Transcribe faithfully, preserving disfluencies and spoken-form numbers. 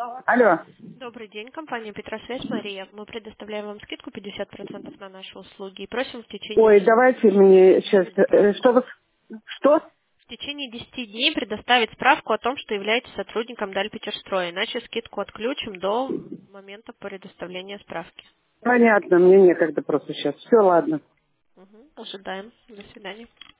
Алло. Добрый день, компания Петросвязь, Мария. Мы предоставляем вам скидку пятьдесят процентов на наши услуги и просим в течение Ой, десяти давайте дней мне сейчас... предоставить Что справку. вы... Что? В течение десяти дней предоставить справку о том, что являетесь сотрудником Дальпетерстроя, иначе скидку отключим до момента предоставления справки. Понятно, мне некогда просто сейчас. Все, ладно. Мгм. Ожидаем. До свидания.